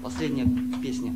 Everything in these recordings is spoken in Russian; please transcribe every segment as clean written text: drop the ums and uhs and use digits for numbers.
Последняя песня.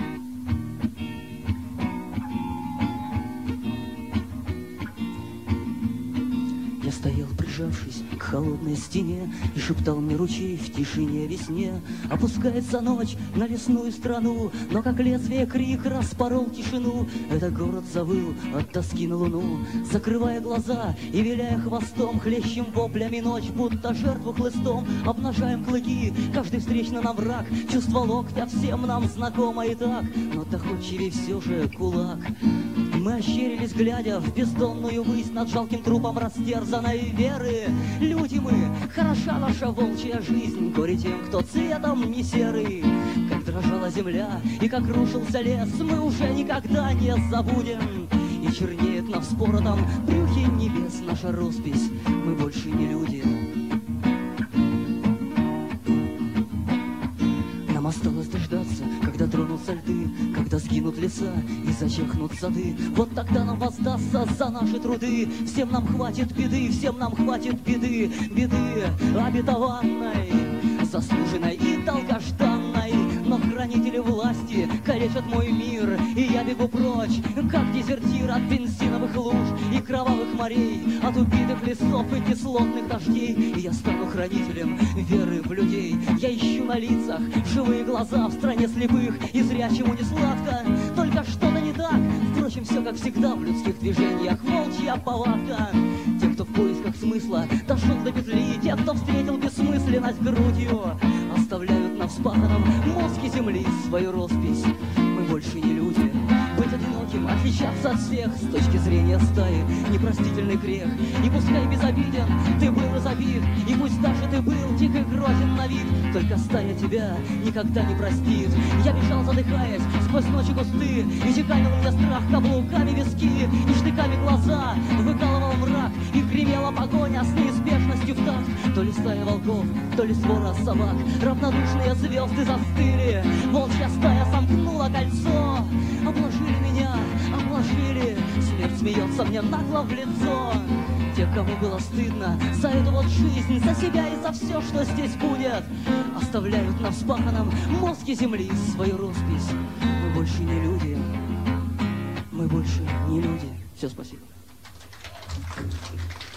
Я стоял, прижавшись к холодной стене, и шептал мне ручей в тишине весне. Опускается ночь на лесную страну, но как лезвие крик распорол тишину. Этот город завыл от тоски на луну, закрывая глаза и виляя хвостом. Хлещем воплями ночь, будто жертву хлыстом. Обнажаем клыки, каждый встречный нам враг. Чувство локтя всем нам знакомо и так, но доходчивее все же кулак. Мы ощерились, глядя в бездонную высь, над жалким трупом растерзанной веры. Люди мы, хороша наша волчья жизнь, горе тем, кто цветом не серый. Как дрожала земля и как рушился лес, мы уже никогда не забудем. И чернеет на вспоротом брюхе небес наша роспись, мы больше не люди. Нам осталось дождаться, когда тронутся льды, когда сгинут леса и зачахнут сады. Вот тогда нам воздастся за наши труды. Всем нам хватит беды, всем нам хватит беды. Беды обетованной, заслуженной и долгожданной. Но хранители власти калечат мой мир, и я бегу прочь, как дезертир от бензиновых луж и кровавых морей, от убитых лесов и кислотных дождей. И я стану хранителем веры в людей. Я ищу на лицах живые глаза в стране слепых, и зрячему не сладко, только что-то не так. Впрочем, все как всегда в людских движениях, волчья повадка. Те, кто в поисках смысла дошел до петли, те, кто встретил бессмысленность грудью, оставляют на вспаханном мозге земли свою роспись. Мы больше не люди. Быть одиноким, отличаться от всех с точки зрения стаи — непростительный грех. И пускай безобиден ты был и забит, и пусть даже ты был тих и грозен на вид, только стая тебя никогда не простит. Я бежал, задыхаясь, сквозь ночи густы, и чеканил мне страх каблуками виски, и штыками глаза выкалывал мрак, и гремела погоня с неизбежностью в такт. То ли стая волков, то ли свора собак, равнодушные звезды застыли. Волчья стая сомкнула кольцо. Обложили меня, обложили. Смерть смеется мне нагло в лицо. Те, кому было стыдно за эту вот жизнь, за себя и за все, что здесь будет, оставляют на вспаханном мозге земли свою роспись. Мы больше не люди. Мы больше не люди. Все, спасибо.